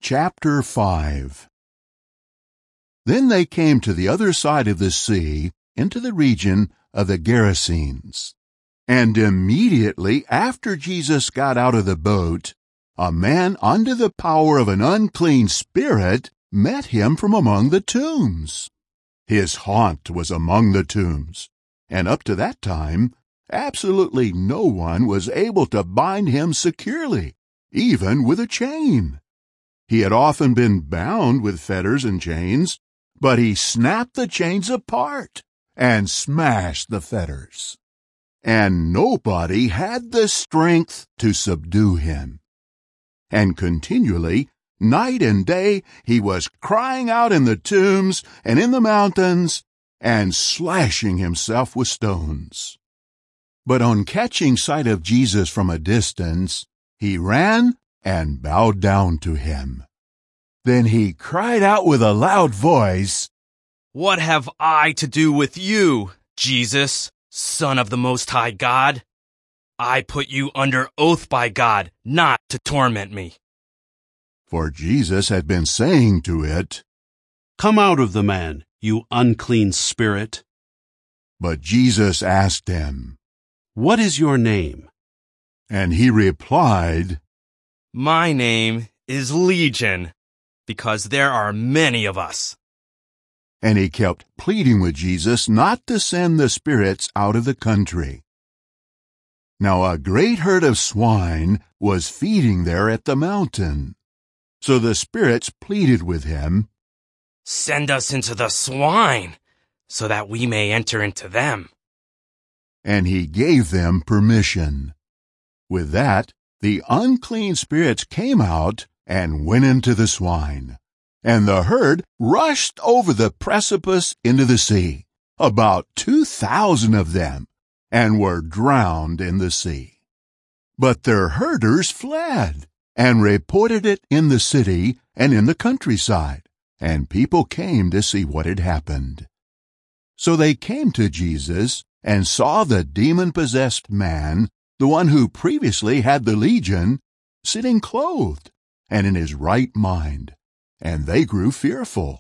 Chapter 5. Then they came to the other side of the sea, into the region of the Gerasenes. And immediately after Jesus got out of the boat, a man under the power of an unclean spirit met him from among the tombs. His haunt was among the tombs, and up to that time, absolutely no one was able to bind him securely, even with a chain. He had often been bound with fetters and chains, but he snapped the chains apart and smashed the fetters. And nobody had the strength to subdue him. And continually, night and day, he was crying out in the tombs and in the mountains and slashing himself with stones. But on catching sight of Jesus from a distance, he ran and bowed down to him. Then he cried out with a loud voice, "What have I to do with you, Jesus, Son of the Most High God? I put you under oath by God not to torment me." For Jesus had been saying to it, "Come out of the man, you unclean spirit." But Jesus asked him, "What is your name?" And he replied, "My name is Legion, because there are many of us." And he kept pleading with Jesus not to send the spirits out of the country. Now a great herd of swine was feeding there at the mountain. So the spirits pleaded with him, "Send us into the swine, so that we may enter into them." And he gave them permission. With that, the unclean spirits came out and went into the swine, and the herd rushed over the precipice into the sea, about 2,000 of them, and were drowned in the sea. But their herders fled, and reported it in the city and in the countryside, and people came to see what had happened. So they came to Jesus and saw the demon-possessed man, the one who previously had the legion, sitting clothed and in his right mind, and they grew fearful.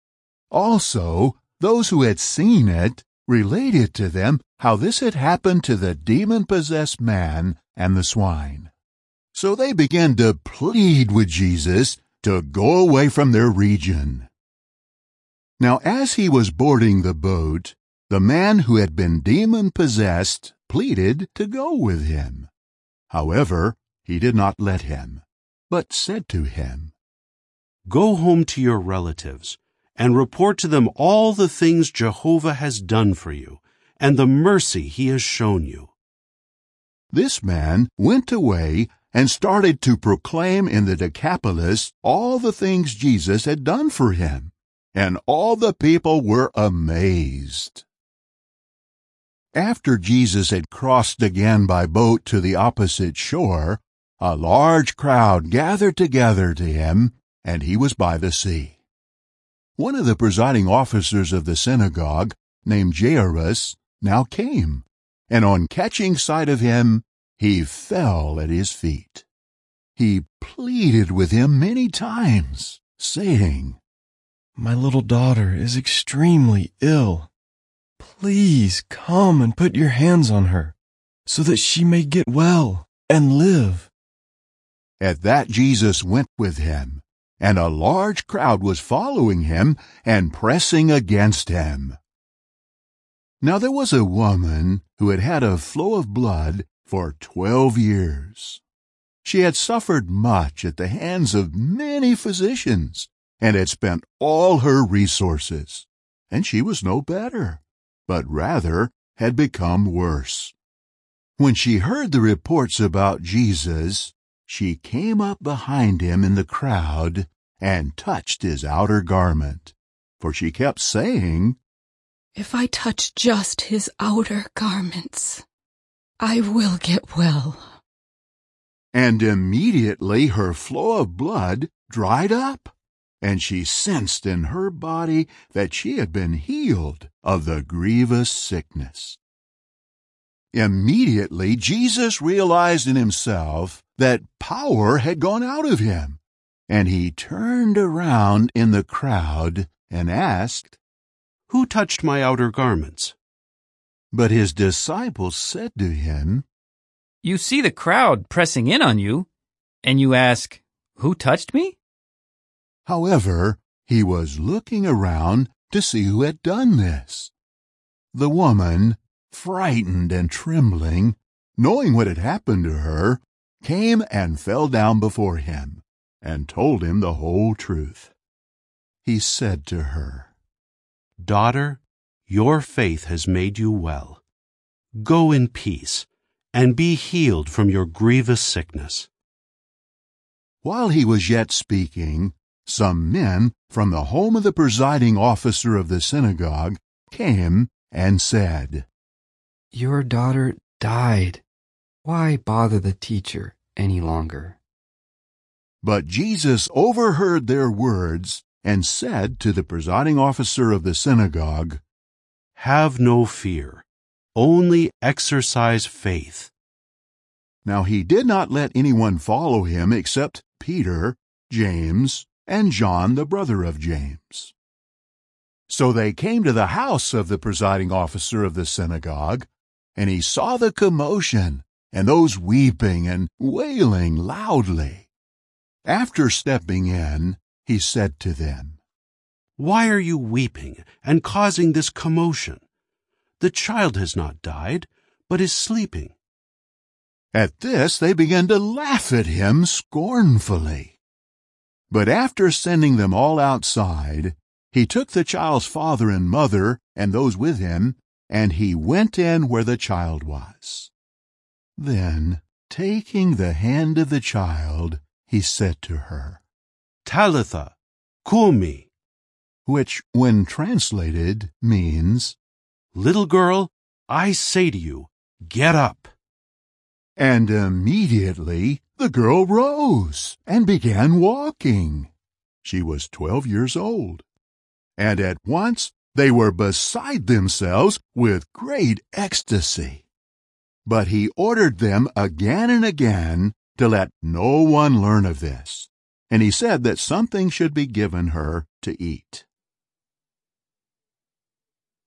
Also, those who had seen it related to them how this had happened to the demon-possessed man and the swine. So they began to plead with Jesus to go away from their region. Now as he was boarding the boat, the man who had been demon-possessed pleaded to go with him. However, he did not let him, but said to him, "Go home to your relatives and report to them all the things Jehovah has done for you and the mercy he has shown you." This man went away and started to proclaim in the Decapolis all the things Jesus had done for him, and all the people were amazed. After Jesus had crossed again by boat to the opposite shore, a large crowd gathered together to him, and he was by the sea. One of the presiding officers of the synagogue, named Jairus, now came, and on catching sight of him, he fell at his feet. He pleaded with him many times, saying, "My little daughter is extremely ill. Please come and put your hands on her, so that she may get well and live." At that Jesus went with him, and a large crowd was following him and pressing against him. Now there was a woman who had had a flow of blood for 12 years. She had suffered much at the hands of many physicians, and had spent all her resources, and she was no better, but rather had become worse. When she heard the reports about Jesus, she came up behind him in the crowd and touched his outer garment, for she kept saying, "If I touch just his outer garments, I will get well." And immediately her flow of blood dried up, and she sensed in her body that she had been healed of the grievous sickness. Immediately Jesus realized in himself that power had gone out of him, And he turned around in the crowd and asked, "Who touched my outer garments?" But his disciples said to him, You see the crowd pressing in on you, and you ask, Who touched me? However, he was looking around to see who had done this. The woman, frightened and trembling, knowing what had happened to her, came and fell down before him and told him the whole truth. He said to her, "Daughter, your faith has made you well. Go in peace and be healed from your grievous sickness." While he was yet speaking, some men from the home of the presiding officer of the synagogue came and said, Your daughter died. Why bother the teacher any longer? But Jesus overheard their words and said to the presiding officer of the synagogue, "Have no fear. Only exercise faith." Now he did not let anyone follow him except Peter, James, and John, the brother of James. So they came to the house of the presiding officer of the synagogue, and he saw the commotion and those weeping and wailing loudly. After stepping in, he said to them, "Why are you weeping and causing this commotion? The child has not died, but is sleeping." At this they began to laugh at him scornfully. But after sending them all outside, he took the child's father and mother and those with him, and he went in where the child was. Then, taking the hand of the child, he said to her, "Talitha, kumi," which, when translated, means, "Little girl, I say to you, get up." And immediately the girl rose and began walking. She was 12 years old. And at once they were beside themselves with great ecstasy. But he ordered them again and again to let no one learn of this. And he said that something should be given her to eat.